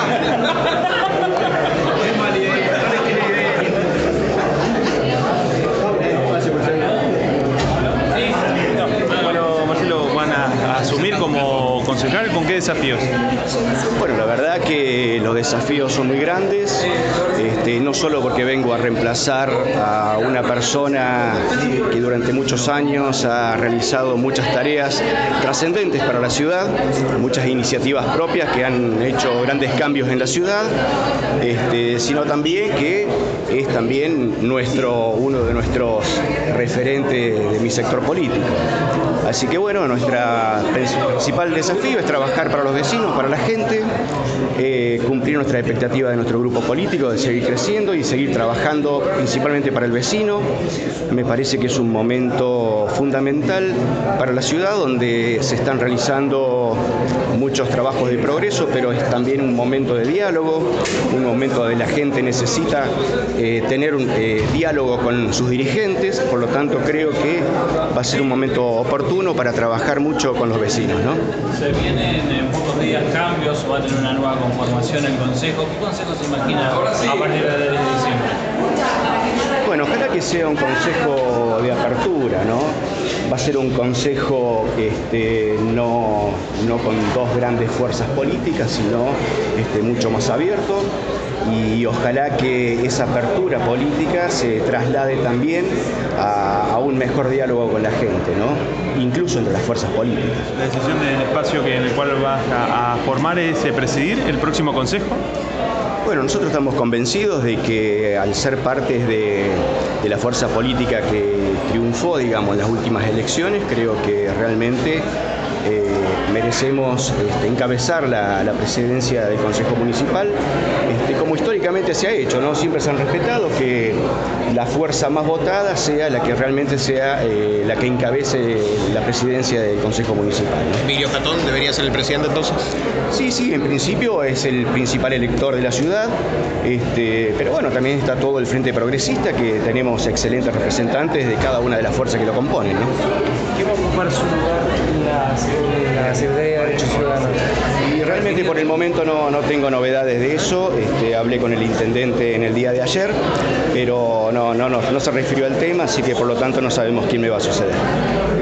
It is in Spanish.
Bueno, Marcelo, ¿van a asumir como concejal? ¿Con qué desafíos? Bueno, la verdad que los desafíos son muy grandes, no solo porque vengo a reemplazar a una persona que durante muchos años ha realizado muchas tareas trascendentes para la ciudad, muchas iniciativas propias que han hecho grandes cambios en la ciudad, sino también que es también uno de nuestros referentes de mi sector político. Así que bueno, nuestro principal desafío es trabajar para los vecinos, para la gente, cumplir nuestra expectativa de nuestro grupo político, de seguir creciendo y seguir trabajando principalmente para el vecino. Me parece que es un momento fundamental para la ciudad donde se están realizando muchos trabajos de progreso, pero es también un momento de diálogo, un momento donde la gente necesita tener un diálogo con sus dirigentes, por lo tanto creo que va a ser un momento oportuno para trabajar mucho con los vecinos, ¿no? Se vienen en pocos días cambios, va a tener una nueva conformación el Consejo. ¿Qué consejo se imagina a partir del 3 de diciembre? Bueno, ojalá que sea un consejo de apertura, ¿no? Va a ser un consejo no con dos grandes fuerzas políticas, sino mucho más abierto. Y ojalá que esa apertura política se traslade también a un mejor diálogo con la gente, ¿no? Incluso entre las fuerzas políticas. La decisión del espacio en el cual vas a formar es presidir el próximo consejo. Bueno, nosotros estamos convencidos de que al ser partes de la fuerza política que triunfó, digamos, en las últimas elecciones, creo que realmente merecemos encabezar la presidencia del Consejo Municipal, como históricamente se ha hecho, ¿no? Siempre se han respetado que la fuerza más votada sea la que realmente sea la que encabece la presidencia del Consejo Municipal, ¿no? ¿Emilio Jatón debería ser el presidente entonces? Sí, en principio es el principal elector de la ciudad, pero bueno, también está todo el Frente Progresista, que tenemos excelentes representantes de cada una de las fuerzas que lo componen, ¿no? ¿Quién va a ocupar su lugar en la Secretaría de Derechos Ciudadanos? Y realmente por el momento no tengo novedades de eso. Hablé con el intendente en el día de ayer, pero no se refirió al tema, así que por lo tanto no sabemos quién me va a suceder.